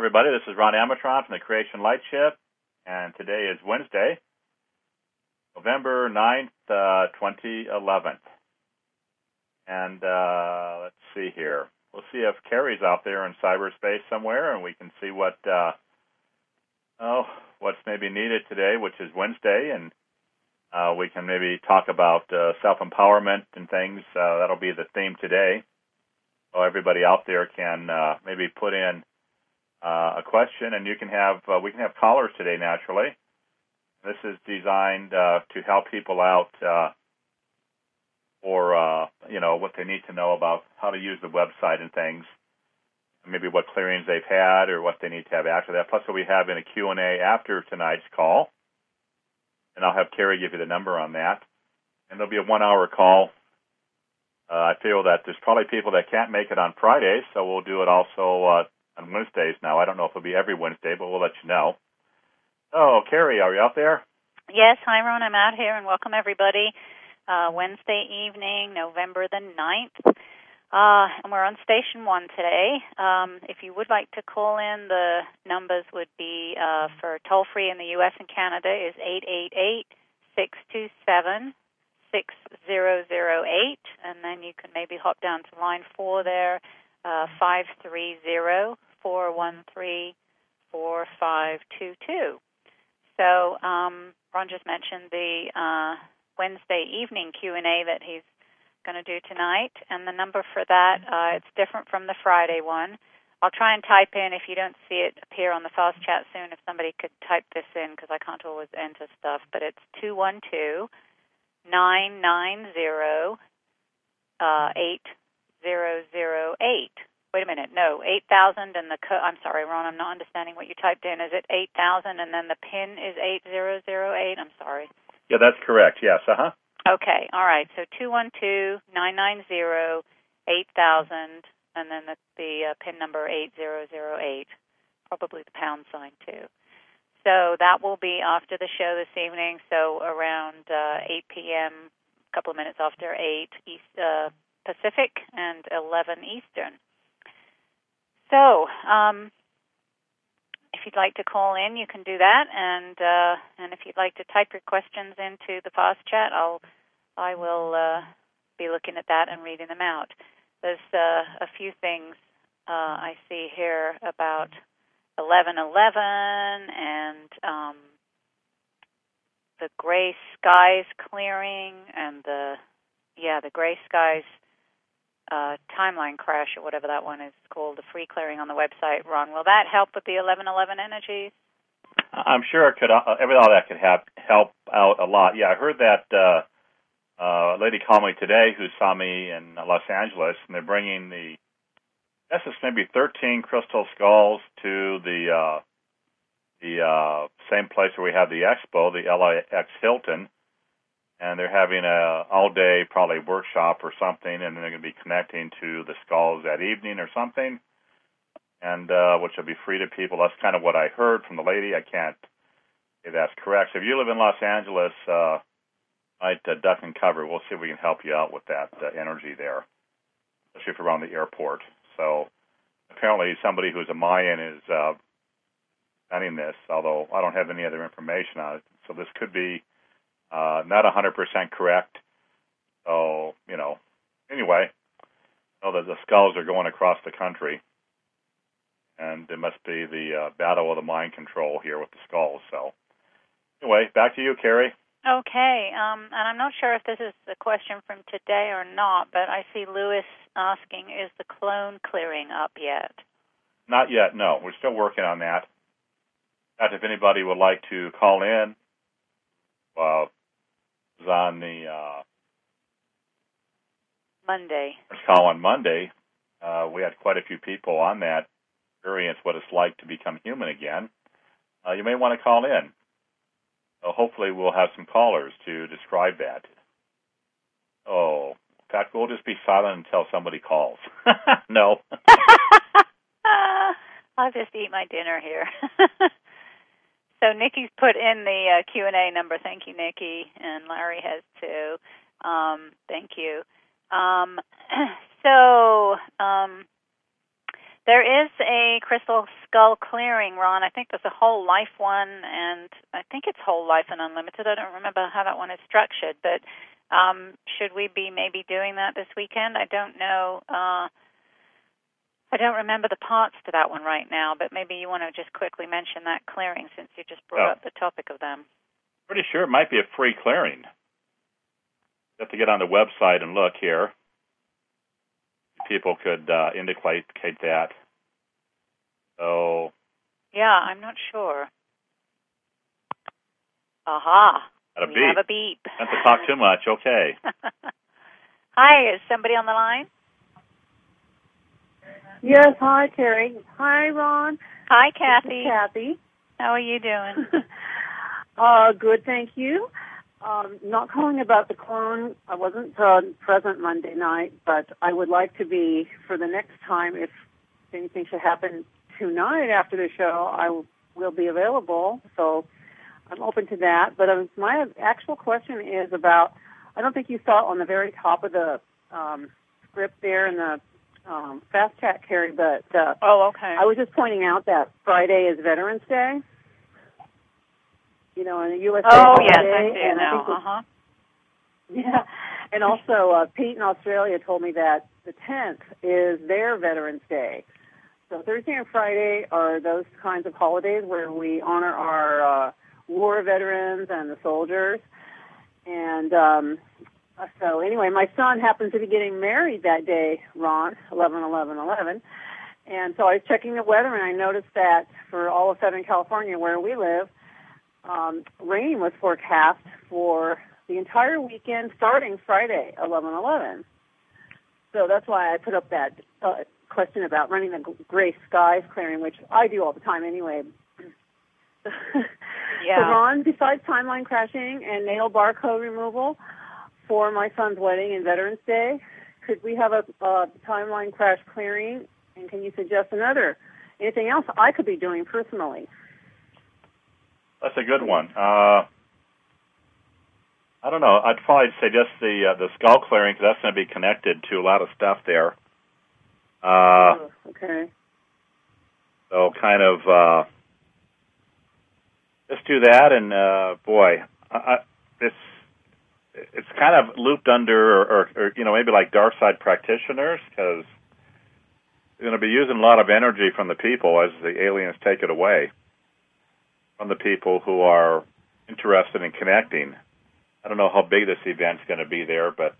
everybody. This is Ron Amatron from the Creation Light Ship, and today is Wednesday, November 9th, 2011. And let's see here. We'll see if Carrie's out there in cyberspace somewhere, and we can see what's maybe needed today, which is Wednesday, and we can maybe talk about self-empowerment and things. That'll be the theme today. So everybody out there can maybe put in a question, and we can have callers today. Naturally, this is designed to help people out for what they need to know about how to use the website and things, maybe what clearings they've had or what they need to have after that. Plus, what we have in a Q&A after tonight's call, and I'll have Carrie give you the number on that. And there'll be a 1-hour call. I feel that there's probably people that can't make it on Fridays, so we'll do it also on Wednesdays now. I don't know if it'll be every Wednesday, but we'll let you know. Oh, Carrie, are you out there? Yes, hi, Ron. I'm out here, and welcome everybody. Wednesday evening, November the 9th. And we're on Station 1 today. If you would like to call in, the numbers would be for toll-free in the U.S. and Canada is 888-627-6008, and then you can maybe hop down to line 4 there, 530-413-4522. So Ron just mentioned the Wednesday evening Q&A that he's going to do tonight, and the number for that, it's different from the Friday one. I'll try and type in, if you don't see it appear on the fast chat soon, if somebody could type this in, because I can't always enter stuff, but it's 212-990-8008. Wait a minute, no, 8,000 and the I'm sorry, Ron, I'm not understanding what you typed in. Is it 8,000 and then the PIN is 8008? I'm sorry. Yeah, that's correct, yes, Okay, all right, so 212-990-8000, and then the PIN number 8008, probably the pound sign too. So that will be after the show this evening, so around 8 p.m., a couple of minutes after 8 Pacific and 11 Eastern. So if you'd like to call in, you can do that, and if you'd like to type your questions into the fast chat, I will be looking at that and reading them out. There's a few things I see here about 11:11 and the gray skies clearing and the gray skies timeline crash or whatever that one is called, the free clearing on the website. Ron, will that help with the 11:11 energies? I'm sure it could. All that could help out a lot. Yeah, I heard that a lady called me today who saw me in Los Angeles, and they're bringing maybe 13 crystal skulls to the same place where we have the expo, the LAX Hilton. And they're having a all-day probably workshop or something, and then they're going to be connecting to the skulls that evening or something, and which will be free to people. That's kind of what I heard from the lady. I can't say that's correct. So if you live in Los Angeles, I'd duck and cover. We'll see if we can help you out with that energy there, especially if you're around the airport. So apparently somebody who's a Mayan is planning this, although I don't have any other information on it. So this could be not 100% correct. So, anyway, I know that the skulls are going across the country, and it must be the battle of the mind control here with the skulls. So, anyway, back to you, Carrie. Okay, and I'm not sure if this is a question from today or not, but I see Lewis asking, is the clone clearing up yet? Not yet, no. We're still working on that. In fact, if anybody would like to call in, was on the Monday. First call on Monday. We had quite a few people on that experience what it's like to become human again. You may want to call in. Hopefully we'll have some callers to describe that. Oh, in fact, we'll just be silent until somebody calls. No. I'll just eat my dinner here. So Nikki's put in the Q&A number. Thank you, Nikki. And Larry has too. Thank you. There is a crystal skull clearing, Ron. I think there's a whole life one, and I think it's whole life and unlimited. I don't remember how that one is structured, but should we be maybe doing that this weekend? I don't know. I don't remember the parts to that one right now, but maybe you want to just quickly mention that clearing since you just brought up the topic of them. Pretty sure it might be a free clearing. You have to get on the website and look here. People could indicate that. So. Yeah, I'm not sure. Aha. We have a beep. Not to talk too much. Okay. Hi, is somebody on the line? Yes, hi, Terry. Hi, Ron. Hi, Kathy. This is Kathy. How are you doing? Good, thank you. Not calling about the clone. I wasn't present Monday night, but I would like to be for the next time. If anything should happen tonight after the show, I will be available. So I'm open to that. But my actual question is about, I don't think you saw it on the very top of the script there in the Fast Chat, Carrie, but okay. I was just pointing out that Friday is Veterans Day. You know, in the USA. Oh, yes, Day, I do now. Yeah, and also Pete in Australia told me that the 10th is their Veterans Day. So Thursday and Friday are those kinds of holidays where we honor our war veterans and the soldiers. And so anyway, my son happens to be getting married that day, Ron, 11/11/11. And so I was checking the weather, and I noticed that for all of Southern California where we live, rain was forecast for the entire weekend starting Friday, 11/11. So that's why I put up that question about running the gray skies clearing, which I do all the time anyway. Yeah. So Ron, besides timeline crashing and natal barcode removal for my son's wedding and Veterans Day, could we have a timeline crash clearing? And can you suggest anything else I could be doing personally? That's a good one. I don't know. I'd probably say just the skull clearing, because that's going to be connected to a lot of stuff there. Okay. So kind of just do that, and it's kind of looped under, or maybe like dark side practitioners, because they're going to be using a lot of energy from the people as the aliens take it away from the people who are interested in connecting. I don't know how big this event's going to be there, but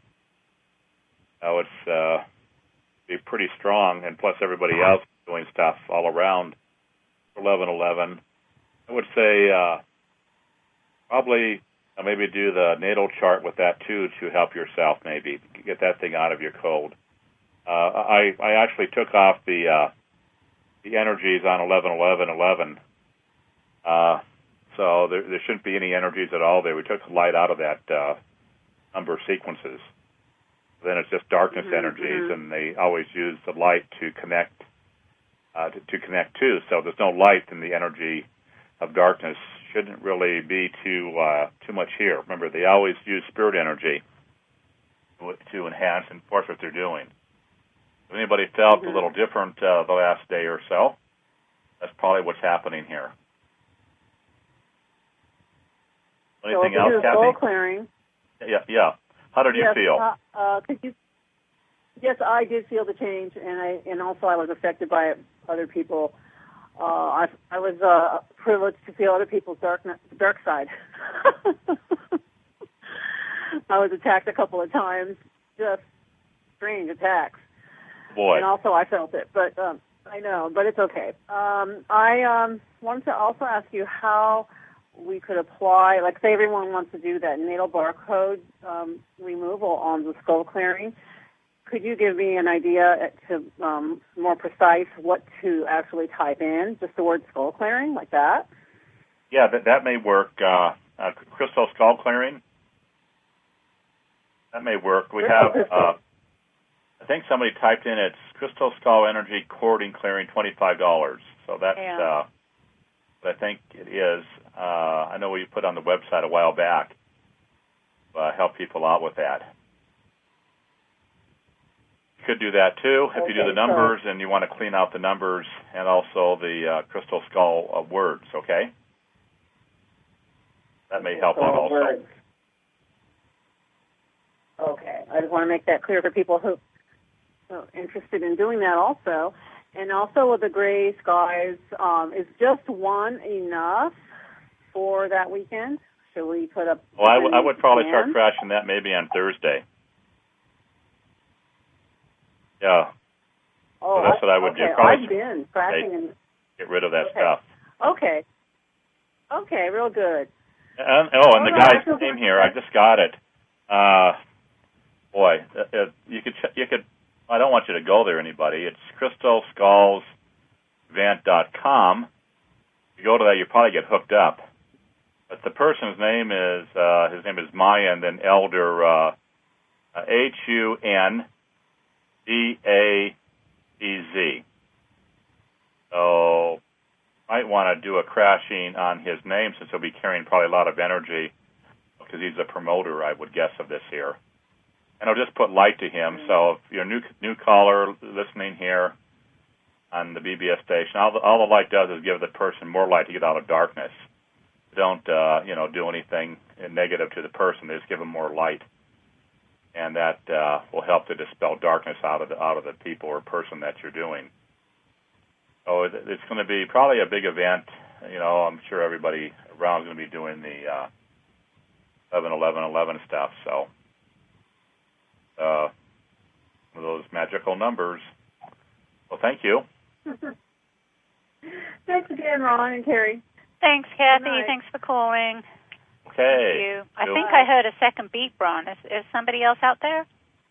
it's be pretty strong, and plus everybody else doing stuff all around 11/11. I would say probably maybe do the natal chart with that too to help yourself, maybe get that thing out of your code. I actually took off the energies on 11/11/11. So there shouldn't be any energies at all there. We took the light out of that number of sequences. Then it's just darkness energies, and they always use the light to connect to. So there's no light, and the energy of darkness shouldn't really be too much here. Remember, they always use spirit energy to enhance and enforce what they're doing. If anybody felt a little different the last day or so, that's probably what's happening here. Anything else, Kathy? Soul clearing. Yeah. How did you feel? Yes, I did feel the change, and also I was affected by other people. I was privileged to feel other people's dark side. I was attacked a couple of times, just strange attacks. Boy. And also I felt it, but I know, but it's okay. I wanted to also ask you how we could apply, like say everyone wants to do that natal barcode removal on the skull clearing. Could you give me an idea to more precise what to actually type in, just the word skull clearing, like that? Yeah, that may work. Crystal skull clearing, that may work. We have, I think somebody typed in it's crystal skull energy cording clearing, $25. So that's what I think it is. I know we put on the website a while back to help people out with that. You could do that too if you do the Okay, numbers and you want to clean out the numbers and also the crystal skull words, okay? That may help out also. Words. Okay, I just want to make that clear for people who are interested in doing that also. And also with the gray skies, is just one enough for that weekend? Should we put up? Well, I would probably start crashing that maybe on Thursday. Yeah. Oh, so that's what I would do. Okay, Probably I've been crashing and get rid of that okay. stuff. Okay. Okay, real good. And the guy's name here, I just got it. Boy, you could. I don't want you to go there, anybody. It's crystalskullsevent.com. If you go to that, you probably get hooked up. But the person's name is his name is Maya, and then Elder HUNDAEZ. So might want to do a crashing on his name since he'll be carrying probably a lot of energy because he's a promoter, I would guess, of this here. And I'll just put light to him. So if you're a new caller listening here on the BBS station, all the light does is give the person more light to get out of darkness. Don't do anything negative to the person. They just give them more light, and that will help to dispel darkness out of the people or person that you're doing. So it's going to be probably a big event. I'm sure everybody around is going to be doing the 11-11-11 stuff. So one of those magical numbers. Well, thank you. Thanks again, Ron and Carrie. Thanks, Kathy. Thanks for calling. Okay. Thank you. I think I heard a second beep, Ron. Is somebody else out there?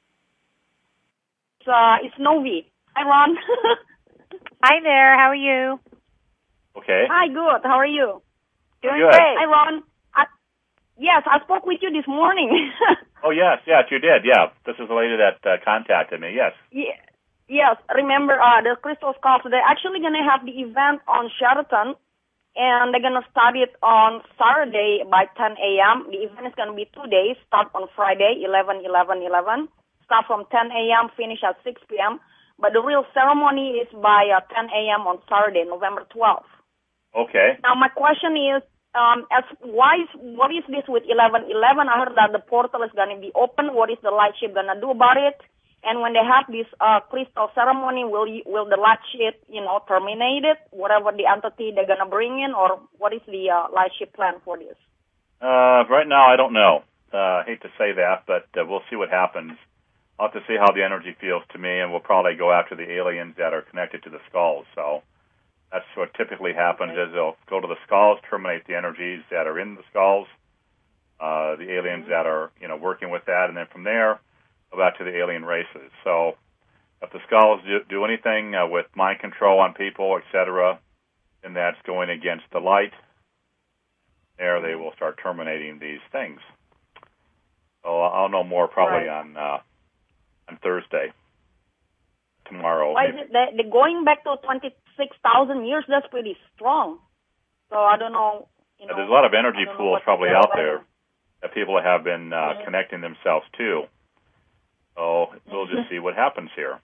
It's Novi. Hi, Ron. Hi there. How are you? Okay. Hi, good. How are you? Doing good. great. Hi, Ron. Yes, I spoke with you this morning. Oh, yes, you did. Yeah, this is the lady that contacted me. Yes. Yeah. Yes, remember the Crystal Skulls, they're actually going to have the event on Sheraton, and they're going to start it on Saturday by 10 a.m. The event is going to be 2 days, start on Friday, 11-11-11, start from 10 a.m., finish at 6 p.m., but the real ceremony is by 10 a.m. on Saturday, November 12th. Okay. Now, my question is, what is this with 11-11? I heard that the portal is going to be open. What is the lightship going to do about it? And when they have this crystal ceremony, will the lightship, terminate it, whatever the entity they're going to bring in, or what is the lightship plan for this? Right now, I don't know. I hate to say that, but we'll see what happens. I'll have to see how the energy feels to me, and we'll probably go after the aliens that are connected to the skulls. So that's what typically happens is they'll go to the skulls, terminate the energies that are in the skulls, the aliens that are working with that, and then from there, go back to the alien races. So if the skulls do anything with mind control on people, etc., then that's going against the light. There they will start terminating these things. So I'll know more probably on Thursday, tomorrow. Why is it they're going back to 26,000 years? That's pretty strong. So I don't know. There's a lot of energy pools probably out there that people have been connecting themselves to. So we'll just see what happens here.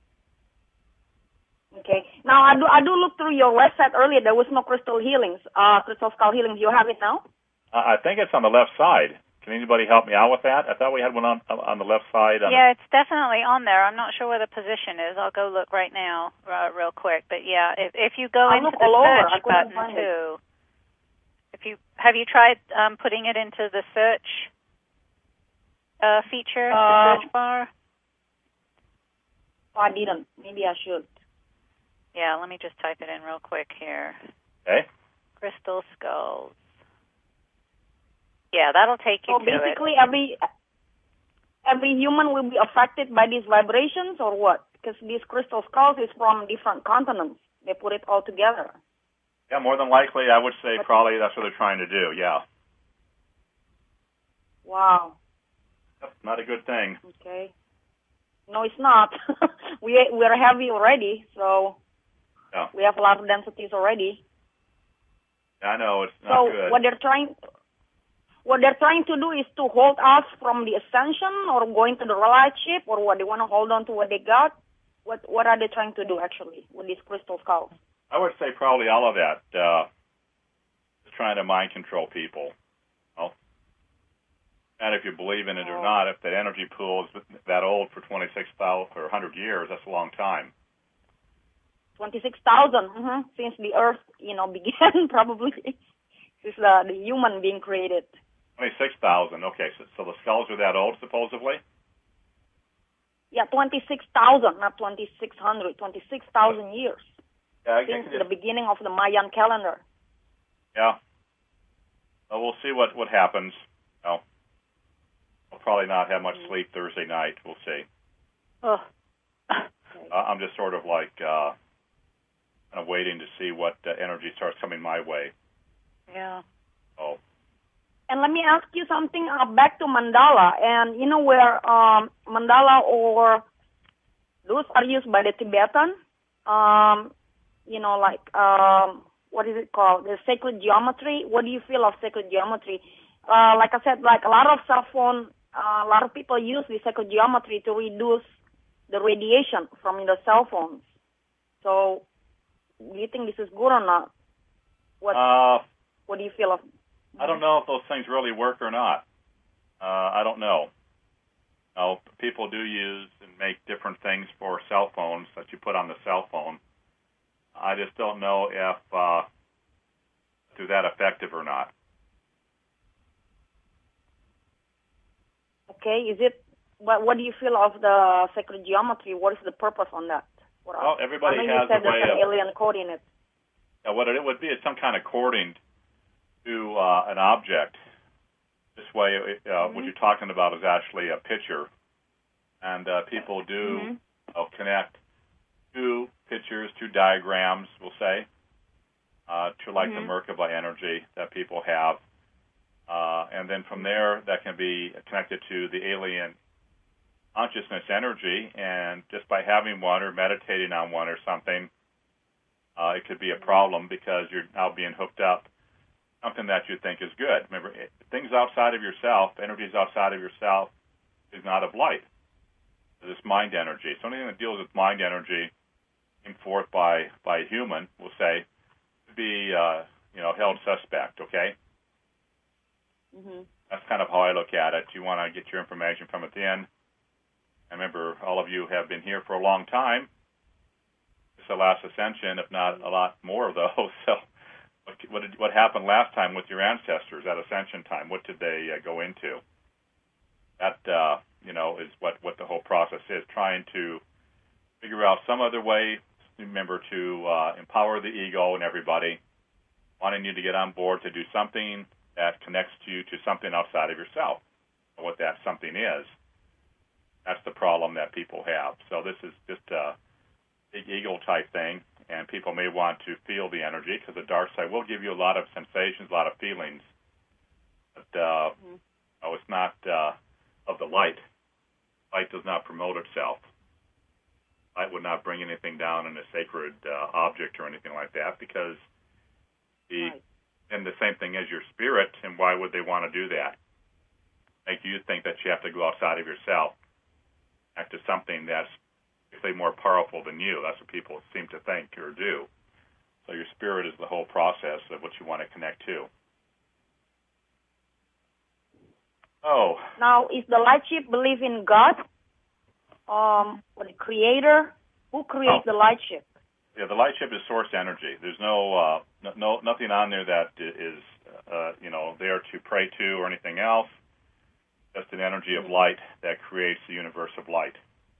Okay. Now, I do look through your website earlier. There was no crystal healings, crystal skull healings. You have it now? I think it's on the left side. Can anybody help me out with that? I thought we had one on the left side. Yeah, it's definitely on there. I'm not sure where the position is. I'll go look right now, real quick. But yeah, if you go into the search button too, have you tried putting it into the search feature, the search bar? I didn't. Maybe I should. Yeah, let me just type it in real quick here. Okay. Crystal skulls. Yeah, that'll take you to it. So basically, every human will be affected by these vibrations, or what? Because these crystal skulls is from different continents. They put it all together. Yeah, more than likely, I would say probably that's what they're trying to do. Yeah. Wow. That's not a good thing. Okay. No, it's not. We're heavy already, so we have a lot of densities already. I know it's not good. So what they're trying to do is to hold us from the ascension or going to the light ship, or what they want to hold on to what they got? What are they trying to do actually with these crystal skulls? I would say probably all of that. Just trying to mind control people. Well, and if you believe in it or not, if the energy pool is that old for 26,000 or 100 years, that's a long time. 26,000 since the Earth, began probably. Since the human being created. 26,000. Okay, so the skulls are that old, supposedly? Yeah, 26,000, not 2,600. 26,000 years since the beginning of the Mayan calendar. Yeah. Well, we'll see what happens. Well, I'll probably not have much sleep Thursday night. We'll see. Oh. I'm just sort of like kind of waiting to see what energy starts coming my way. Yeah. Oh. And let me ask you something back to mandala. And you know where mandala or those are used by the Tibetan? What is it called? The sacred geometry. What do you feel of sacred geometry? Like I said, like a lot of cell phone, a lot of people use the sacred geometry to reduce the radiation from the cell phones. So, do you think this is good or not? What do you feel of? I don't know if those things really work or not. I don't know. People do use and make different things for cell phones that you put on the cell phone. I just don't know if they're that effective or not. Okay, is it? What do you feel of the sacred geometry? What is the purpose on that? Well, everybody has you said a way there's an alien code in it. What it would be is some kind of coding to an object. This way, what you're talking about is actually a picture, and people do connect two pictures, two diagrams, we'll say, to like the Merkaba energy that people have, and then from there, that can be connected to the alien consciousness energy, and just by having one or meditating on one or something, it could be a problem because you're now being hooked up something that you think is good. Remember, things outside of yourself, energies outside of yourself, is not of light. It's mind energy. So anything that deals with mind energy, came forth by a human, we'll say, to be held suspect. Okay. That's kind of how I look at it. You want to get your information from within. And remember, all of you have been here for a long time. It's the last ascension, if not a lot more of those. So, what happened last time with your ancestors at ascension time? What did they go into? That is what the whole process is. Trying to figure out some other way. Remember to empower the ego and everybody, wanting you to get on board to do something that connects you to something outside of yourself. What that something is. That's the problem that people have. So this is just a big ego type thing, and people may want to feel the energy because the dark side will give you a lot of sensations, a lot of feelings. But it's not of the light. Light does not promote itself. Light would not bring anything down in a sacred object or anything like that because and the same thing as your spirit, and why would they want to do that? Make you think that you have to go outside of yourself, act to something that's more powerful than you. That's what people seem to think or do. So your spirit is the whole process of what you want to connect to. Oh. Now, is the light ship believe in God? Or the creator? Who creates the light ship? Yeah, the light ship is source energy. There's nothing on there that is there to pray to or anything else. Just an energy of light that creates the universe of light.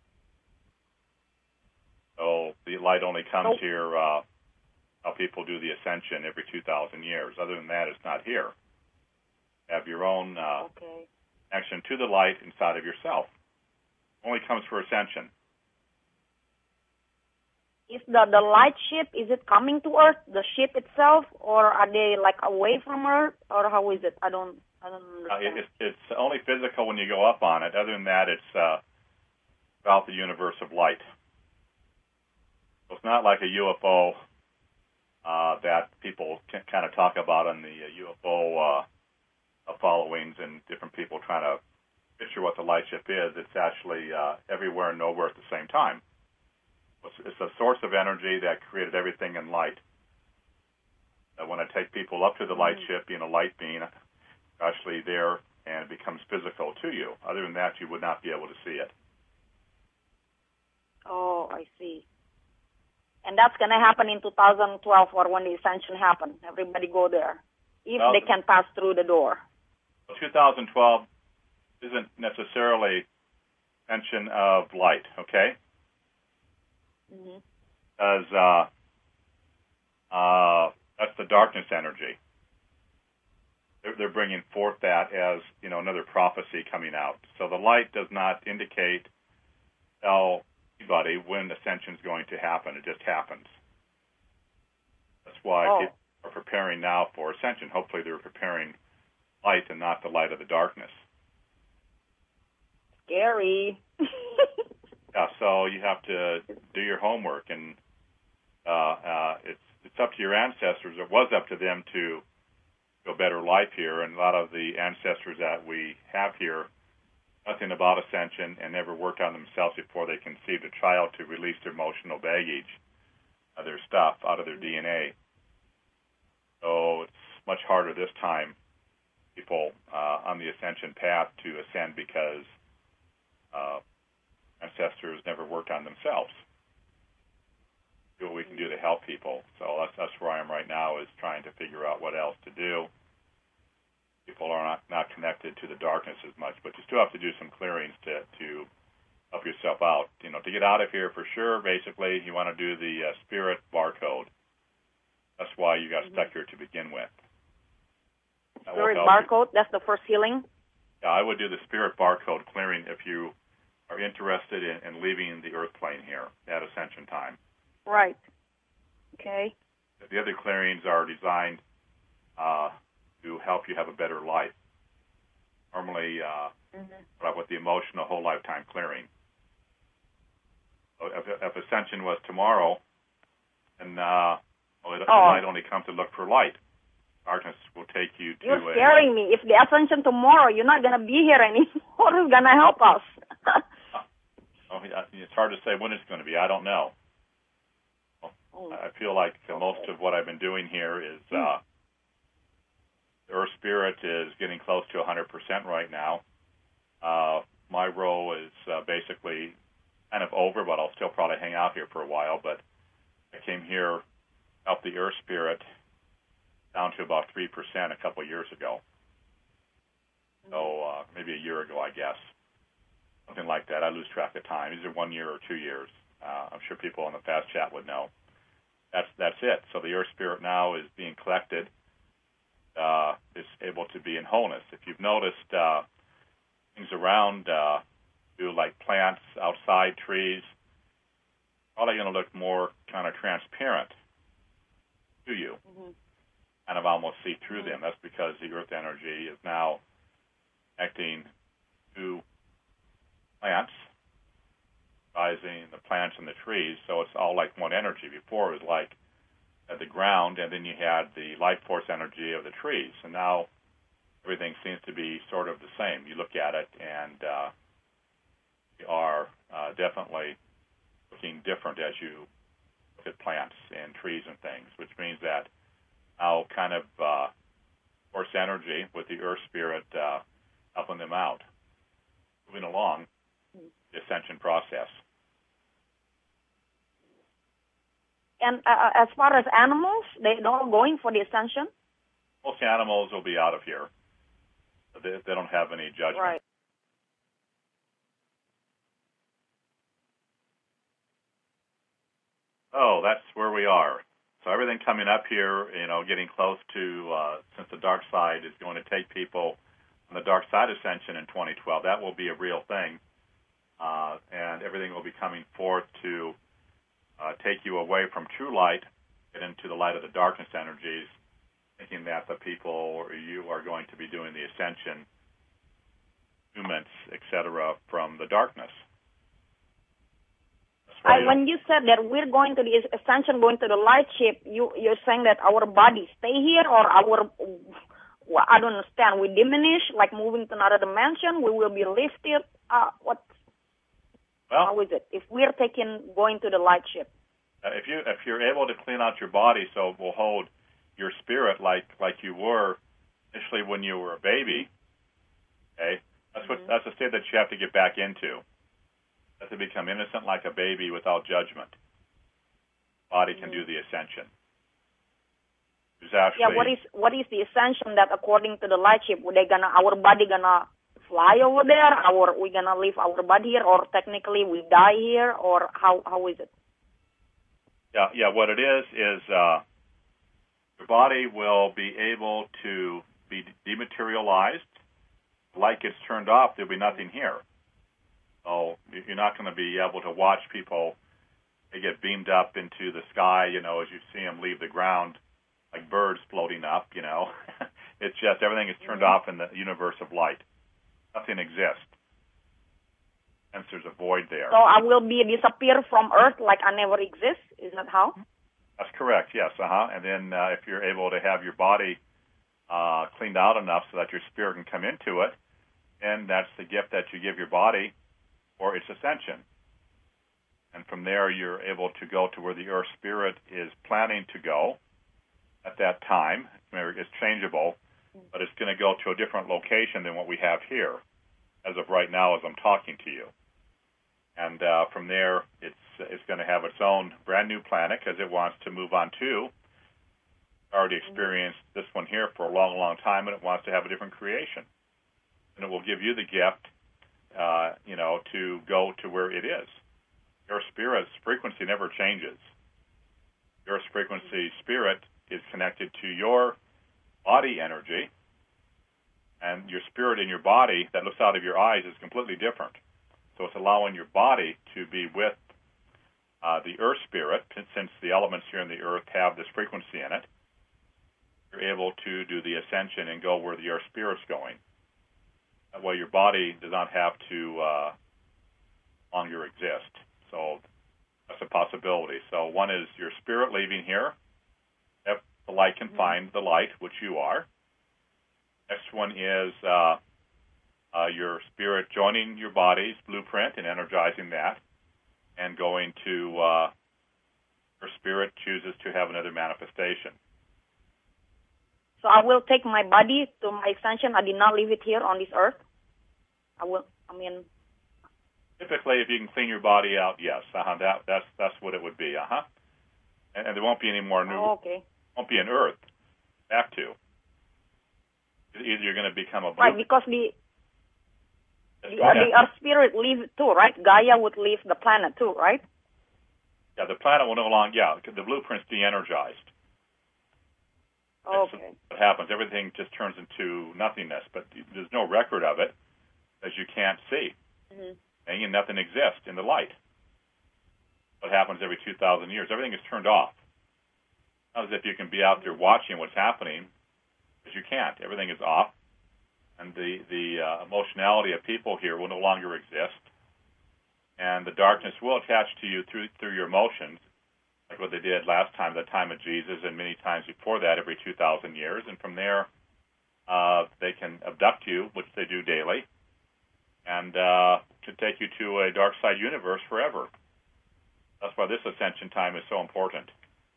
So the light only comes here how people do the ascension every 2,000 years. Other than that, it's not here. Have your own connection to the light inside of yourself. Only comes for ascension. Is the light ship, is it coming to Earth, the ship itself, or are they like away from Earth, or how is it? I don't understand. It's only physical when you go up on it. Other than that, it's about the universe of light. So it's not like a UFO that people can kind of talk about on the UFO followings and different people trying to picture what the light ship is. It's actually everywhere and nowhere at the same time. It's a source of energy that created everything in light. When I take people up to the light ship, being a light being, actually there, and it becomes physical to you. Other than that, you would not be able to see it. Oh, I see. And that's going to happen in 2012 or when the ascension happens. Everybody go there, if they can pass through the door. 2012 isn't necessarily ascension of light, okay? Because that's the darkness energy. They're bringing forth that as, another prophecy coming out. So the light does not tell anybody when ascension is going to happen. It just happens. That's why people are preparing now for ascension. Hopefully they're preparing light and not the light of the darkness. Scary. Yeah, so you have to do your homework, and it's up to your ancestors. It was up to them to a better life here, and a lot of the ancestors that we have here, nothing about ascension and never worked on themselves before they conceived a child to release their emotional baggage, their stuff out of their DNA. So it's much harder this time, people on the ascension path to ascend because ancestors never worked on themselves. Do what we can do to help people. So that's where I am right now, is trying to figure out what else to do. People are not connected to the darkness as much, but you still have to do some clearings to help yourself out. To get out of here for sure, basically, you want to do the spirit barcode. That's why you got stuck here to begin with. Spirit barcode, that's the first healing? Yeah, I would do the spirit barcode clearing if you are interested in leaving the earth plane here at ascension time. Right. Okay. The other clearings are designed to help you have a better life. Normally, with the emotional whole lifetime clearing. So if ascension was tomorrow, and it might only come to look for light. Darkness will take you to. You're scaring me. If the ascension tomorrow, you're not going to be here anymore. Who's going to help us? It's hard to say when it's going to be. I don't know. I feel like most of what I've been doing here is the Earth Spirit is getting close to 100% right now. My role is basically kind of over, but I'll still probably hang out here for a while. But I came here, helped the Earth Spirit down to about 3% a couple of years ago. So maybe a year ago, I guess. Something like that. I lose track of time. Either 1 year or 2 years. I'm sure people on the fast chat would know. That's it. So the Earth Spirit now is being collected. Is able to be in wholeness. If you've noticed things around you, like plants, outside trees, probably going to look more kind of transparent to you. Kind of almost see through them. That's because the Earth energy is now connecting to plants, rising the plants and the trees, so it's all like one energy. Before it was like at the ground, and then you had the life force energy of the trees, and now everything seems to be sort of the same. You look at it, and you are definitely looking different as you look at plants and trees and things, which means that now kind of force energy with the Earth Spirit helping them out, moving along the ascension process. And as far as animals, they're all going for the ascension? Most animals will be out of here. They don't have any judgment. Right. Oh, that's where we are. So everything coming up here, getting close to, since the dark side is going to take people on the dark side ascension in 2012, that will be a real thing. And everything will be coming forth to take you away from true light, get into the light of the darkness energies, thinking that the people or you are going to be doing the ascension movements, etc., from the darkness. When you said that we're going to the ascension, going to the light ship, you're saying that our bodies stay here, or Well, I don't understand. We diminish, like moving to another dimension. We will be lifted. What? Well, how is it? If we're going to the light ship. If you're able to clean out your body, so it will hold your spirit like you were initially when you were a baby. Okay, that's a state that you have to get back into. You have to become innocent like a baby without judgment. Body can do the ascension. Actually, yeah, what is the ascension that according to the light ship, our body gonna fly over there, or we gonna leave our body here, or technically we die here, or how is it? Yeah. What it is your body will be able to be dematerialized. The light gets turned off, there'll be nothing here. So you're not going to be able to watch people. They get beamed up into the sky, as you see them leave the ground, like birds floating up, It's just everything is turned off in the universe of light. Nothing exists. Hence there's a void there. So I will disappear from Earth like I never exist? Is that how? That's correct, yes. And then if you're able to have your body cleaned out enough so that your spirit can come into it, and that's the gift that you give your body for its ascension. And from there, you're able to go to where the Earth Spirit is planning to go at that time. It's changeable, but it's going to go to a different location than what we have here as of right now as I'm talking to you. And from there, it's going to have its own brand new planet because it wants to move on to. Already experienced this one here for a long, long time, and it wants to have a different creation. And it will give you the gift, to go to where it is. Your spirit's frequency never changes. Your frequency spirit is connected to your body energy, and your spirit in your body that looks out of your eyes is completely different. So it's allowing your body to be with the earth spirit, since the elements here in the earth have this frequency in it. You're able to do the ascension and go where the earth spirit's going. That way your body does not have to longer exist. So that's a possibility. So one is your spirit leaving here. If the light can find the light, which you are. Next one is your spirit joining your body's blueprint and energizing that, and going to your spirit chooses to have another manifestation. So I will take my body to my extension. I did not leave it here on this earth. Typically, if you can clean your body out, yes. That's what it would be. And there won't be any more new. Okay. Won't be an earth. Back to. Either you're going to become a. Right, because the earth spirit leaves too, right? Gaia would leave the planet too, right? Yeah, the planet will no longer. Yeah, the blueprint's de-energized. Okay. What happens? Everything just turns into nothingness, but there's no record of it, as you can't see. Mm-hmm. And nothing exists in the light. What happens every 2,000 years? Everything is turned off. Not as if you can be out there watching what's happening, because you can't. Everything is off, and the emotionality of people here will no longer exist, and the darkness will attach to you through your emotions, like what they did last time, the time of Jesus, and many times before that, every 2,000 years. And from there, they can abduct you, which they do daily, and to take you to a dark side universe forever. That's why this ascension time is so important.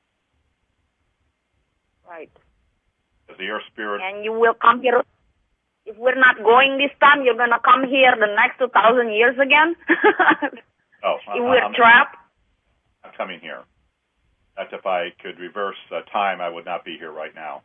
Right. Because the earth spirit. And you will come here. If we're not going this time, you're going to come here the next 2,000 years again? If we're trapped? I'm coming here. That's if I could reverse time, I would not be here right now.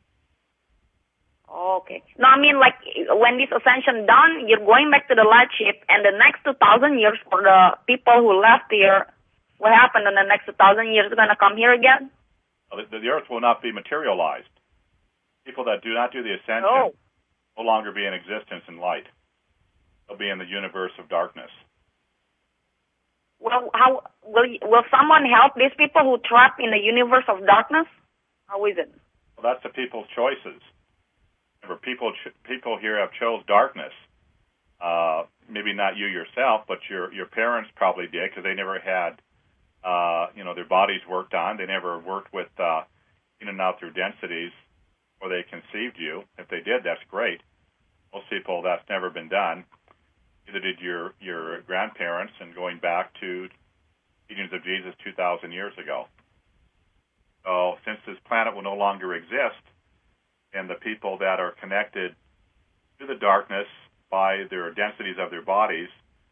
Okay. No, I mean, like, when this ascension done, you're going back to the light ship, and the next 2,000 years for the people who left here, what happened in the next 2,000 years? They're going to come here again? The earth will not be materialized. People that do not do the ascension no longer be in existence in light. They'll be in the universe of darkness. Well, how will someone help these people who trapped in the universe of darkness? How is it? Well, that's the people's choices. Remember, people here have chose darkness. Maybe not you yourself, but your parents probably did, because they never had, their bodies worked on. They never worked with in and out through densities or they conceived you. If they did, that's great. Most people, that's never been done. Either did your grandparents, and going back to teachings of Jesus 2,000 years ago. So since this planet will no longer exist, and the people that are connected to the darkness by their densities of their bodies,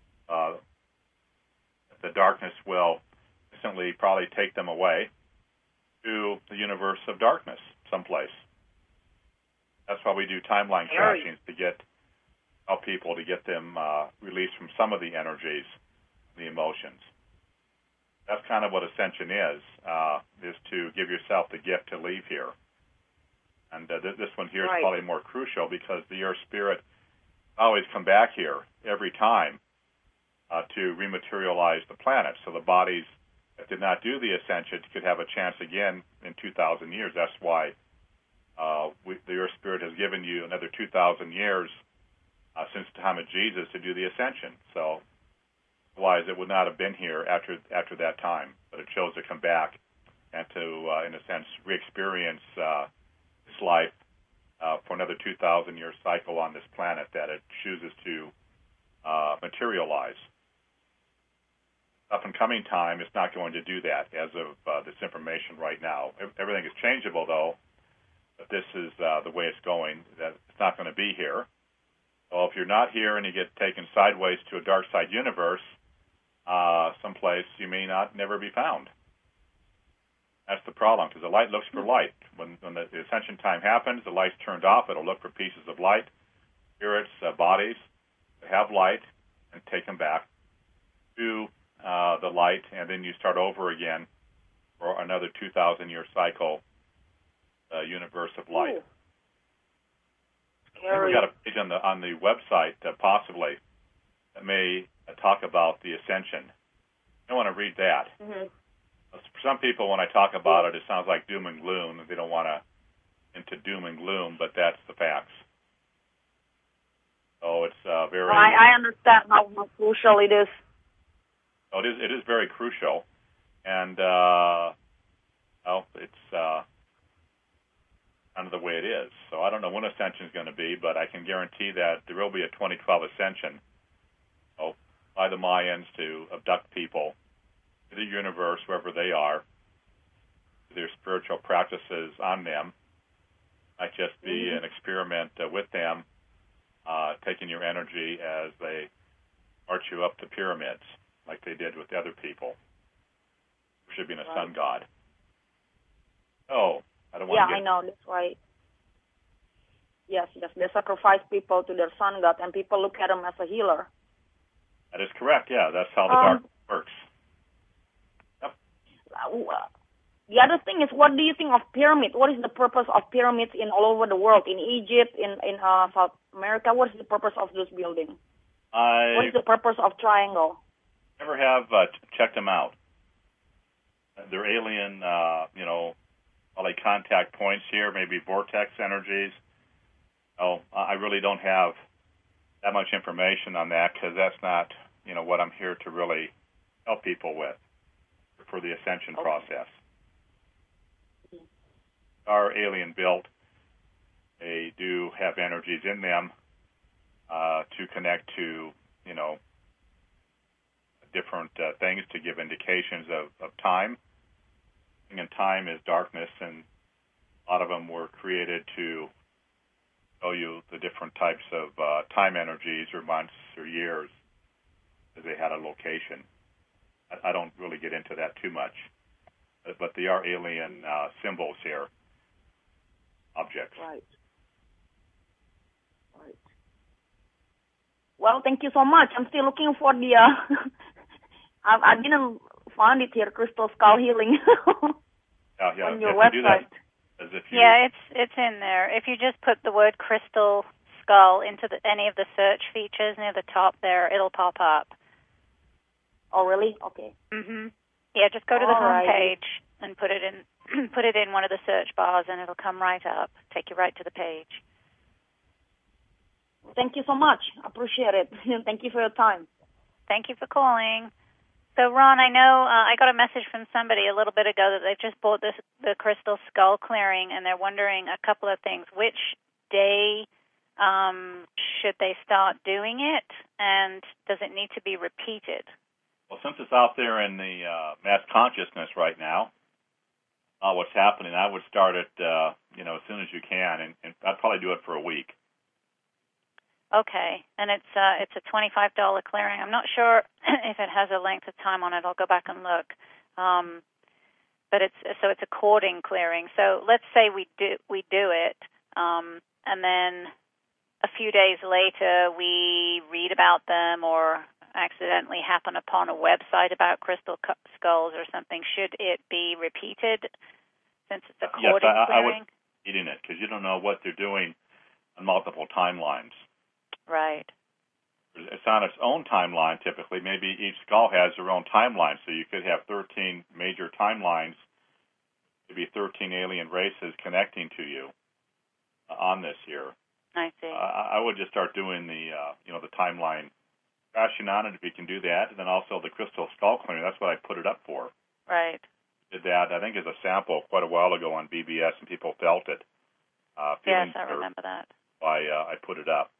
the darkness will instantly probably take them away to the universe of darkness someplace. That's why we do timeline crashings, to help people to get them released from some of the energies, the emotions. That's kind of what ascension is to give yourself the gift to leave here. And this one here is probably more crucial because your spirit always come back here every time to rematerialize the planet. So the bodies that did not do the ascension could have a chance again in 2,000 years. That's why your spirit has given you another 2,000 years since the time of Jesus to do the ascension. So otherwise it would not have been here after that time. But it chose to come back and to, in a sense, re-experience this life for another 2,000-year cycle on this planet that it chooses to materialize. Up and coming time, it's not going to do that as of this information right now. Everything is changeable, though, but this is the way it's going, that it's not going to be here. So if you're not here and you get taken sideways to a dark side universe, someplace, you may never be found. That's the problem, because the light looks for light. When the ascension time happens, the light's turned off. It'll look for pieces of light, spirits, bodies that have light, and take them back to the light, and then you start over again for another 2,000-year cycle, universe of light. We got a page on the website, possibly, that may talk about the ascension. I want to read that. Mm-hmm. For some people, when I talk about it, it sounds like doom and gloom. They don't want to into doom and gloom, but that's the facts. So it's very. I understand how crucial it is. So it is very crucial, and it's kind of the way it is. So I don't know when ascension is going to be, but I can guarantee that there will be a 2012 ascension by the Mayans to abduct people to the universe, wherever they are, their spiritual practices on them. Might just be an experiment with them, taking your energy as they march you up the pyramids, like they did with the other people. Worshiping a sun god. Oh, I don't want to I know, that's right. Yes, they sacrifice people to their sun god, and people look at them as a healer. That is correct, yeah. That's how the dark works. Yep. The other thing is, what do you think of pyramids? What is the purpose of pyramids in all over the world? In Egypt, in South America, what is the purpose of those buildings? What is the purpose of triangle? Never have checked them out. They're alien, probably contact points here, maybe vortex energies. I really don't have that much information on that because that's not, what I'm here to really help people with for the ascension process. Are alien built. They do have energies in them to connect to, different things to give indications of time. And time is darkness, and a lot of them were created to show you the different types of time energies or months or years as they had a location. I don't really get into that too much, but they are alien symbols here, objects. Right. Well, thank you so much. I'm still looking for the, I didn't find it here, crystal skull healing on your website. It's in there. If you just put the word crystal skull into any of the search features near the top there, it'll pop up. Oh, really? Okay. Mhm. Yeah, just go to the home page and put it in one of the search bars, and it'll come right up. Take you right to the page. Thank you so much. Appreciate it. Thank you for your time. Thank you for calling. So, Ron, I know I got a message from somebody a little bit ago that they've just bought the crystal skull clearing, and they're wondering a couple of things. Which day should they start doing it, and does it need to be repeated? Well, since it's out there in the mass consciousness right now, what's happening, I would start it, as soon as you can, and I'd probably do it for a week. Okay, and it's a $25 clearing. I'm not sure if it has a length of time on it. I'll go back and look. But it's a cording clearing. So let's say we do it, and then a few days later we read about them or accidentally happen upon a website about crystal skulls or something. Should it be repeated since it's a cording clearing? Yes, I would be repeating it because you don't know what they're doing on multiple timelines. Right. It's on its own timeline, typically. Maybe each skull has their own timeline, so you could have 13 major timelines, maybe 13 alien races connecting to you on this here. I see. I would just start doing the timeline crashing on it if you can do that, and then also the crystal skull clearing. That's what I put it up for. Right. Did that, I think, as a sample quite a while ago on BBS, and people felt it. Yes, I remember that. I put it up.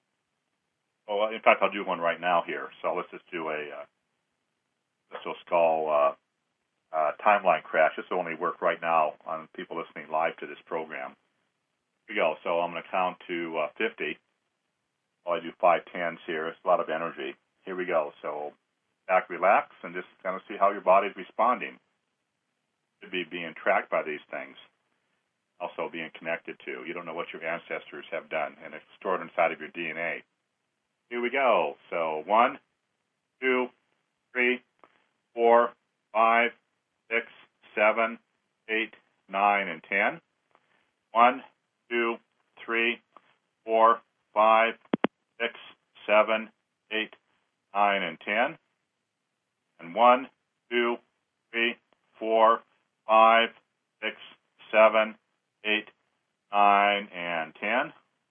Well, in fact, I'll do one right now here. So let's just do a crystal skull timeline crash. This will only work right now on people listening live to this program. Here we go. So I'm going to count to 50. Well, I do 5 tens here. It's a lot of energy. Here we go. So back, relax, and just kind of see how your body's responding. Should be being tracked by these things. Also being connected to. You don't know what your ancestors have done, and it's stored inside of your DNA. Here we go. So 1, 2, 3, 4, 5, 6, 7, 8, 9, and 10. 1, 2, 3, 4, 5, 6, 7, 8, 9, and 10. And 1, 2, 3, 4, 5, 6, 7, 8, 9, and 10.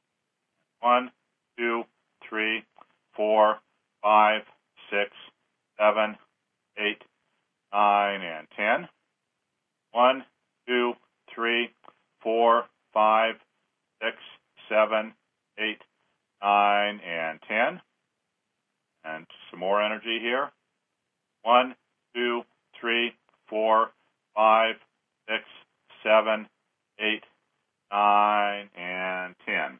1, 2, 3, 4, 5, 6, 7, 8, 9, and 10. 1, 2, 3, 4, 5, 6, 7, 8, 9, and 10. And some more energy here. 1, 2, 3, 4, 5, 6, 7, 8, 9, and 10.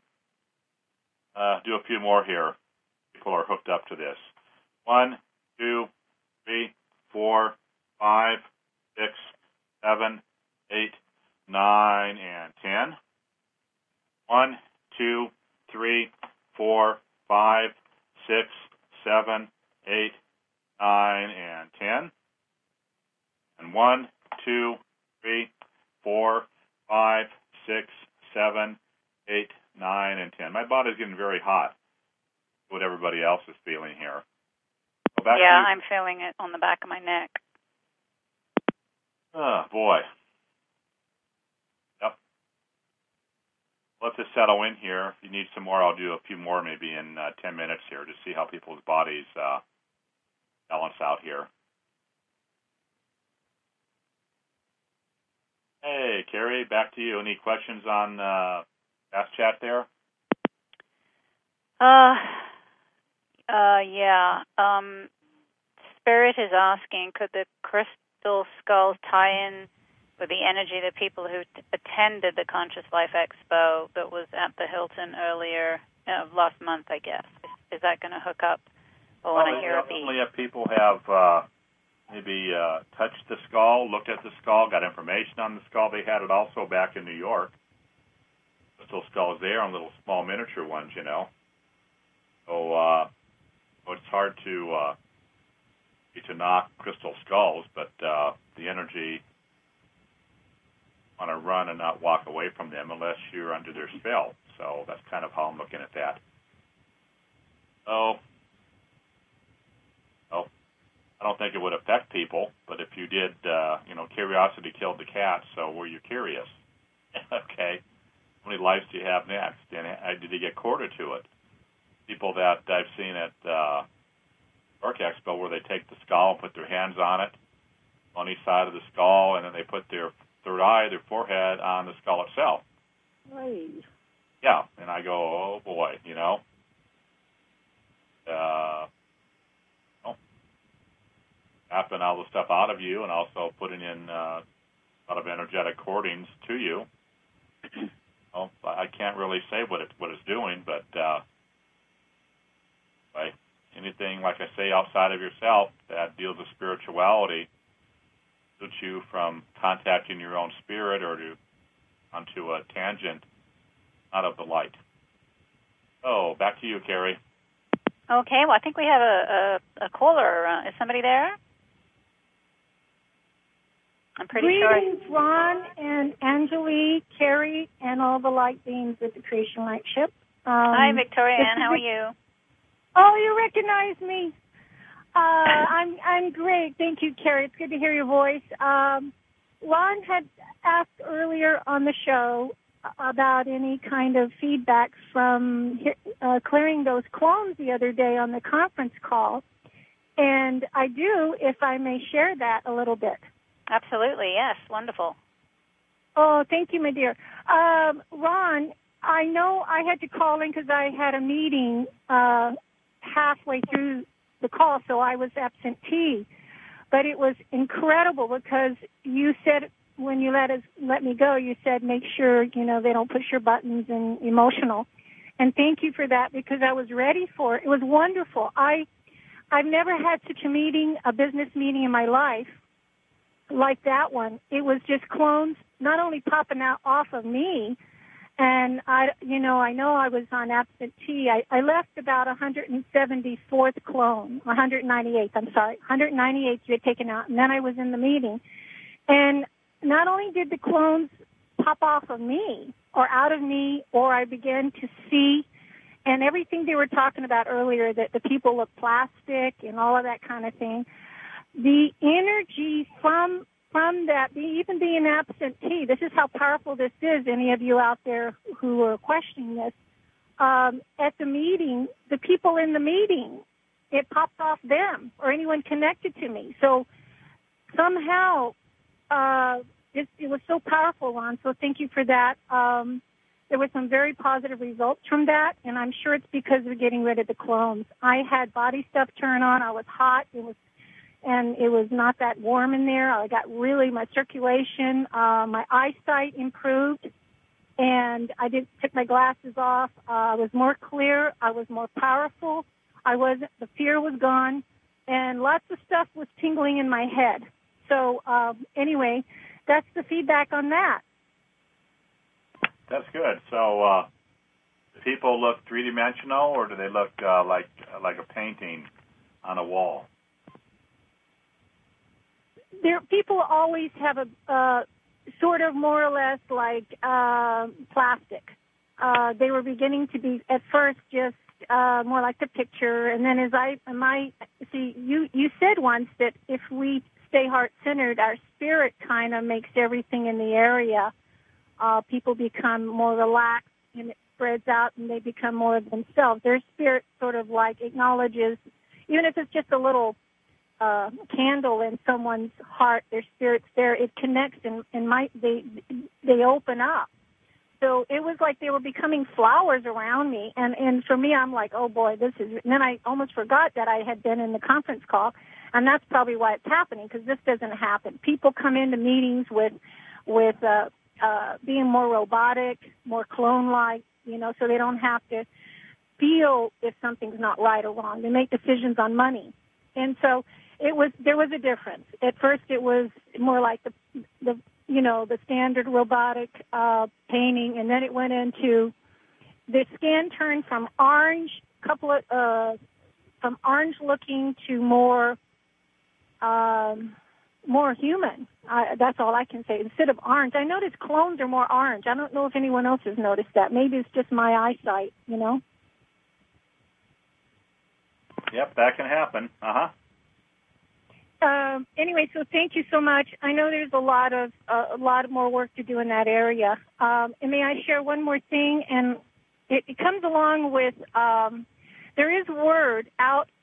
Do a few more here. People are hooked up to this. 1, 2, 3, 4, 5, 6, 7, 8, 9, and 10. 1, 2, 3, 4, 5, 6, 7, 8, 9, and 10. And 1, 2, 3, 4, 5, 6, 7, 8, 9, and 10. My body's getting very hot. What everybody else is feeling here. Yeah, I'm feeling it on the back of my neck. Oh, boy. Yep. Let this settle in here. If you need some more, I'll do a few more maybe in 10 minutes here to see how people's bodies balance out here. Hey, Carrie, back to you. Any questions on Fast Chat there? Yeah. Spirit is asking, could the crystal skulls tie in with the energy of the people who attended the Conscious Life Expo that was at the Hilton earlier last month, I guess? Is that going to hook up? Or when I hear a beat? Definitely if people have maybe touched the skull, looked at the skull, got information on the skull. They had it also back in New York. Crystal skulls there and little small miniature ones, you know. So it's hard to knock crystal skulls, but the energy want to run and not walk away from them unless you're under their spell. So that's kind of how I'm looking at that. So, I don't think it would affect people, but if you did, curiosity killed the cat, so were you curious? Okay. How many lives do you have next? And did you get quartered to it? People that I've seen at Work Expo where they take the skull and put their hands on it on each side of the skull, and then they put their third eye, their forehead, on the skull itself. Right. Yeah, and I go, oh boy, tapping all the stuff out of you, and also putting in a lot of energetic cordings to you. I can't really say what it's doing, but anything, like I say, outside of yourself that deals with spirituality keeps you from contacting your own spirit or onto a tangent out of the light. Oh, back to you, Carrie. Okay, well, I think we have a caller. Is somebody there? I'm pretty Greetings, Ron and Angelique, Carrie, and all the light beings at the Creation Light Ship. Hi, Victoria Ann. How are you? Oh, you recognize me. I'm great. Thank you, Carrie. It's good to hear your voice. Ron had asked earlier on the show about any kind of feedback from clearing those clones the other day on the conference call. And I do, if I may share that a little bit. Absolutely, yes. Wonderful. Oh, thank you, my dear. Ron, I know I had to call in because I had a meeting halfway through the call, so I was absentee. But it was incredible because you said when you let me go, you said make sure, they don't push your buttons and emotional. And thank you for that because I was ready for it. It was wonderful. I've never had such a meeting, a business meeting in my life like that one. It was just clones not only popping out off of me, and I know I was on absentee. I left about 174th clone, 198th, I'm sorry, 198th you had taken out, and then I was in the meeting. And not only did the clones pop off of me or out of me, or I began to see, and everything they were talking about earlier, that the people look plastic and all of that kind of thing, the energy from that, even being absentee, this is how powerful this is, any of you out there who are questioning this. At the meeting, the people in the meeting, it popped off them or anyone connected to me. So somehow it was so powerful, Ron, so thank you for that. There were some very positive results from that, and I'm sure it's because we're getting rid of the clones. I had body stuff turn on. I was hot. It was not that warm in there. I got really my circulation, my eyesight improved, and I took my glasses off. I was more clear. I was more powerful. The fear was gone, and lots of stuff was tingling in my head. So anyway, that's the feedback on that. That's good. So do people look three-dimensional, or do they look like a painting on a wall? People always have a sort of more or less like plastic. They were beginning to be at first just more like the picture, and then you said once that if we stay heart-centered, our spirit kind of makes everything in the area. People become more relaxed, and it spreads out, and they become more of themselves. Their spirit sort of like acknowledges, even if it's just a little candle in someone's heart, their spirit's there. It connects, and they open up. So it was like they were becoming flowers around me, and for me, I'm like, oh boy, this is. And then I almost forgot that I had been in the conference call, and that's probably why it's happening, because this doesn't happen. People come into meetings with being more robotic, more clone-like, so they don't have to feel if something's not right or wrong. They make decisions on money, and so there was a difference. At first, it was more like the standard robotic painting, and then it went into the skin turned from orange, from orange looking to more human. That's all I can say. Instead of orange, I noticed clones are more orange. I don't know if anyone else has noticed that. Maybe it's just my eyesight, Yep, that can happen. Anyway, so thank you so much. I know there's a lot of more work to do in that area. And may I share one more thing? And it comes along with there is word out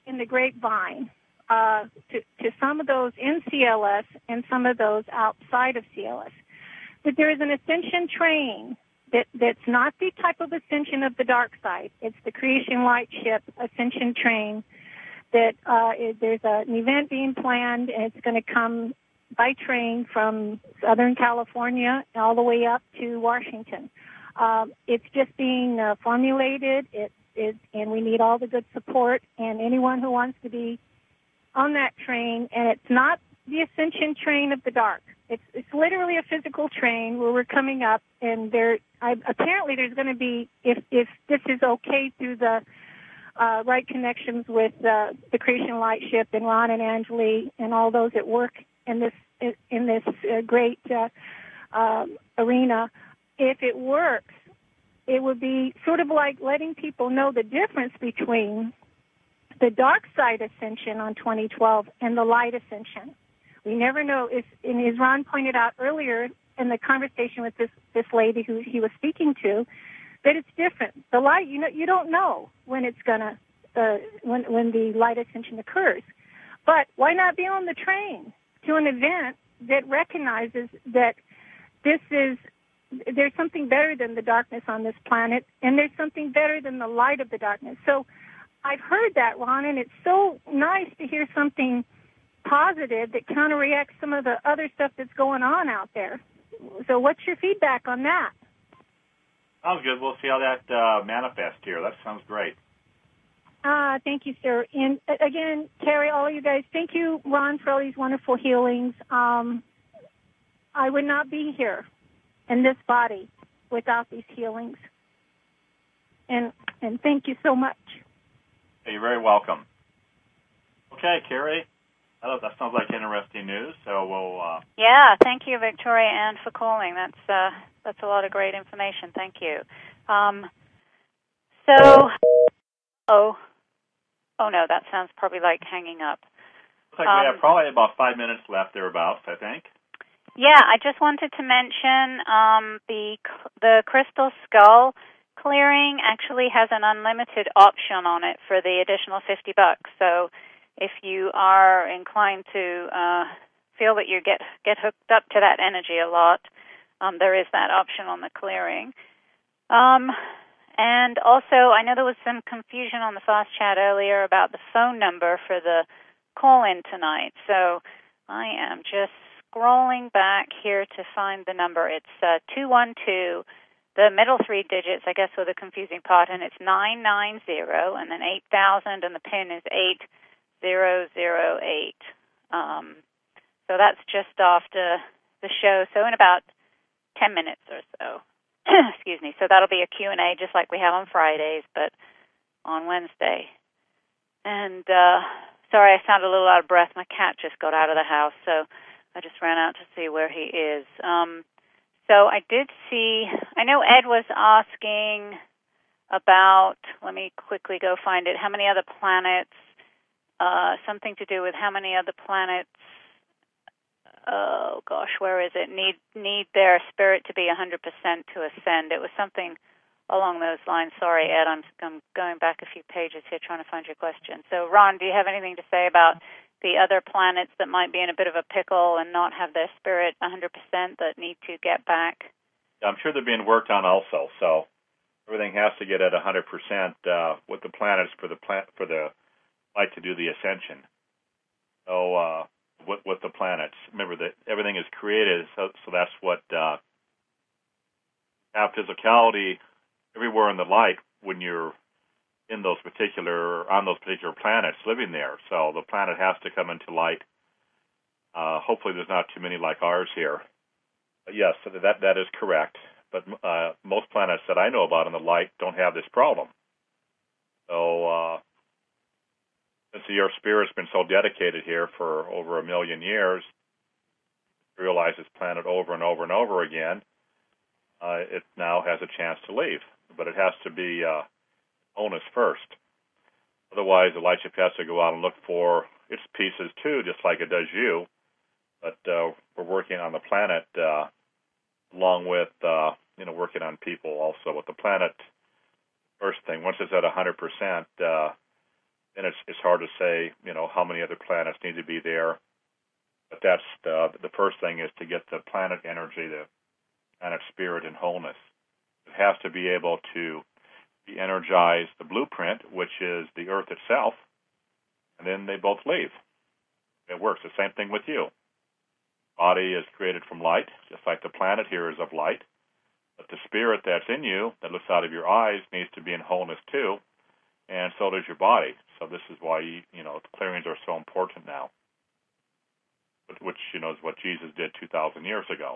in the grapevine to some of those in CLS and some of those outside of CLS, that there is an ascension train that's not the type of ascension of the dark side. It's the Creation Light Ship ascension train that there's an event being planned, and it's going to come by train from Southern California all the way up to Washington. It's just being formulated, and we need all the good support, and anyone who wants to be on that train. And it's not the ascension train of the dark. It's literally a physical train where we're coming up, and apparently there's going to be, if this is okay through the right connections with the Creation Light Ship and Ron and Angeli and all those that work in this great arena, if it works, it would be sort of like letting people know the difference between the dark side ascension on 2012 and the light ascension. We never know, and as Ron pointed out earlier in the conversation with this lady who he was speaking to, that it's different. The light, you don't know when it's gonna when the light ascension occurs. But why not be on the train to an event that recognizes that there's something better than the darkness on this planet, and there's something better than the light of the darkness. So I've heard that, Ron, and it's so nice to hear something positive that counteracts some of the other stuff that's going on out there. So what's your feedback on that? Sounds good. We'll see how that manifests here. That sounds great. Thank you, sir. And again, Terry, all of you guys, thank you, Ron, for all these wonderful healings. I would not be here in this body without these healings. And thank you so much. You're very welcome. Okay, Carrie. That sounds like interesting news. So we'll. Yeah, thank you, Victoria Ann, for calling. That's a lot of great information. Thank you. Oh no, that sounds probably like hanging up. Looks like we have probably about 5 minutes left thereabouts, I think. Yeah, I just wanted to mention the Crystal Skull clearing actually has an unlimited option on it for the additional $50. So if you are inclined to feel that you get hooked up to that energy a lot, there is that option on the clearing. And also, I know there was some confusion on the Fast Chat earlier about the phone number for the call-in tonight. So I am just scrolling back here to find the number. It's 212. The middle three digits, I guess, were the confusing part, and it's 990, and then 8000, and the PIN is 8008. So that's just after the show. So in about 10 minutes or so. Excuse me. So that'll be a Q&A just like we have on Fridays, but on Wednesday. And sorry, I sound a little out of breath. My cat just got out of the house, so I just ran out to see where he is. So I did see, I know Ed was asking about, let me quickly go find it, how many other planets, something to do with how many other planets, oh gosh, where is it, need their spirit to be 100% to ascend. It was something along those lines. Sorry, Ed, I'm going back a few pages here trying to find your question. So, Ron, do you have anything to say about the other planets that might be in a bit of a pickle and not have their spirit 100% that need to get back? Yeah, I'm sure they're being worked on also. So everything has to get at 100% with the planets for the light to do the ascension. So with the planets, remember that everything is created. So that's what have physicality everywhere in the light when you're on those particular planets living there. So the planet has to come into light. Hopefully there's not too many like ours here. But yes, that is correct. But most planets that I know about in the light don't have this problem. So since your spirit's been so dedicated here for over 1 million years, realize this planet over and over and over again, it now has a chance to leave. But it has to be onus first. Otherwise, the light ship has to go out and look for its pieces too, just like it does you. But we're working on the planet along with working on people also. With the planet, first thing, once it's at 100%, then it's hard to say, how many other planets need to be there. But that's the first thing is to get the planet energy, the planet spirit in wholeness. It has to be able to energize the blueprint, which is the Earth itself, and then they both leave. It works. The same thing with you. Body is created from light, just like the planet here is of light. But the spirit that's in you, that looks out of your eyes, needs to be in wholeness too, and so does your body. So this is why the clearings are so important now, which is what Jesus did 2,000 years ago.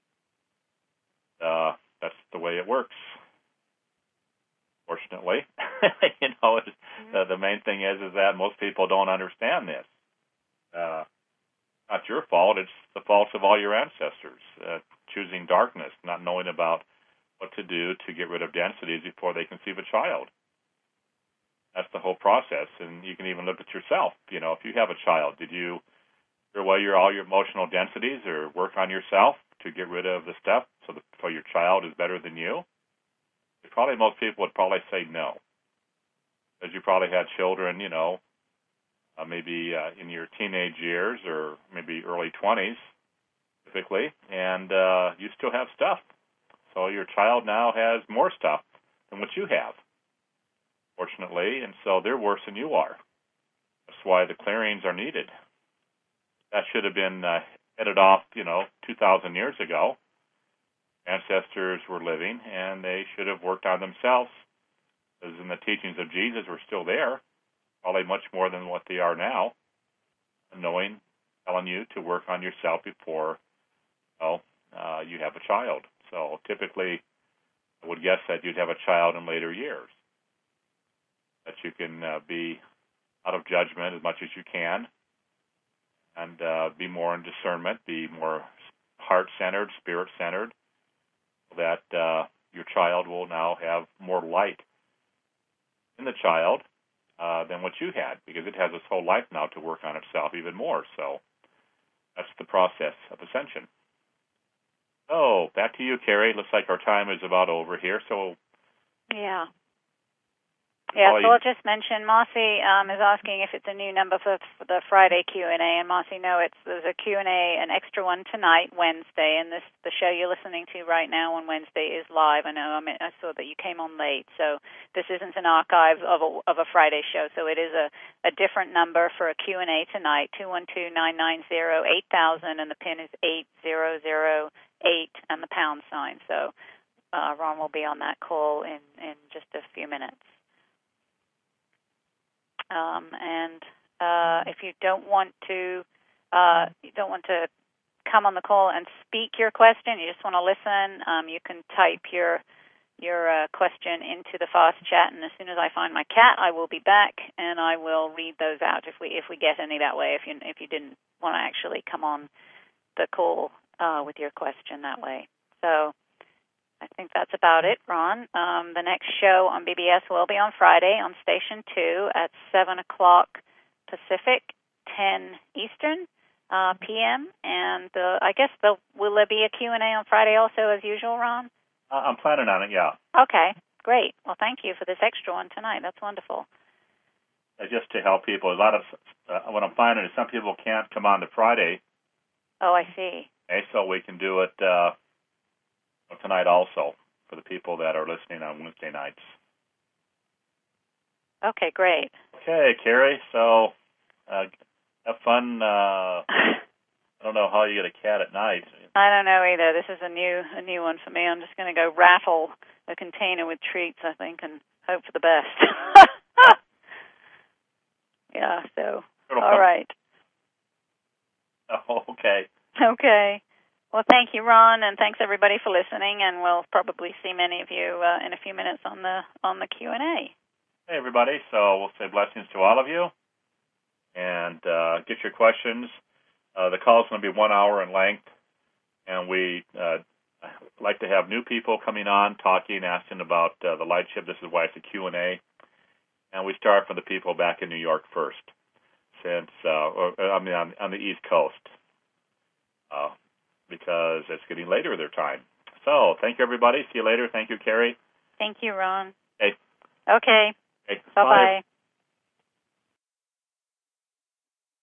That's the way it works. Fortunately, the main thing is that most people don't understand this. Not your fault. It's the fault of all your ancestors, choosing darkness, not knowing about what to do to get rid of densities before they conceive a child. That's the whole process. And you can even look at yourself. If you have a child, did you throw away all your emotional densities or work on yourself to get rid of the stuff so your child is better than you? Probably most people would probably say no. Because you probably had children, maybe in your teenage years or maybe early 20s, typically, and you still have stuff. So your child now has more stuff than what you have, fortunately, and so they're worse than you are. That's why the clearings are needed. That should have been headed off, 2,000 years ago. Ancestors were living, and they should have worked on themselves. As in the teachings of Jesus were still there, probably much more than what they are now, telling you to work on yourself before you have a child. So typically, I would guess that you'd have a child in later years, that you can be out of judgment as much as you can, and be more in discernment, be more heart-centered, spirit-centered, so that your child will now have more light in the child than what you had, because it has its whole life now to work on itself even more. So that's the process of ascension. Oh, back to you, Carrie. Looks like our time is about over here. So yeah. Yeah, so I'll just mention, Marcy is asking if it's a new number for the Friday Q&A, and Marcy, no, there's a Q&A, an extra one tonight, Wednesday, and the show you're listening to right now on Wednesday is live. I know, I saw that you came on late, so this isn't an archive of a Friday show, so it is a different number for a Q&A tonight, 212-990-8000, and the PIN is 8008 and the pound sign. So Ron will be on that call in just a few minutes. And if you don't want to come on the call and speak your question, you just want to listen, you can type your question into the fast chat, and as soon as I find my cat, I will be back and I will read those out if we get any that way. If you didn't want to actually come on the call with your question that way, so. I think that's about it, Ron. The next show on BBS will be on Friday on Station 2 at 7 o'clock Pacific, 10 Eastern p.m. And I guess will there be a Q&A on Friday also as usual, Ron? I'm planning on it, yeah. Okay, great. Well, thank you for this extra one tonight. That's wonderful. Just to help people, a lot of what I'm finding is some people can't come on to Friday. Oh, I see. Okay, so we can do it tonight also for the people that are listening on Wednesday nights. Okay, great. Okay, Carrie, so have fun. I don't know how you get a cat at night. I don't know either. This is a new one for me. I'm just going to go raffle a container with treats, I think, and hope for the best. Yeah, so, all right. Oh, okay. Okay. Well, thank you, Ron, and thanks everybody for listening. And we'll probably see many of you in a few minutes on the Q&A. Hey, everybody. So we'll say blessings to all of you, and get your questions. The call is going to be 1 hour in length, and we like to have new people coming on, talking, asking about the light ship. This is why it's a Q&A, and we start from the people back in New York first, since on the East Coast. Because it's getting later their time. So, thank you, everybody. See you later. Thank you, Carrie. Thank you, Ron. Okay. Okay. Okay. Bye-bye. Bye.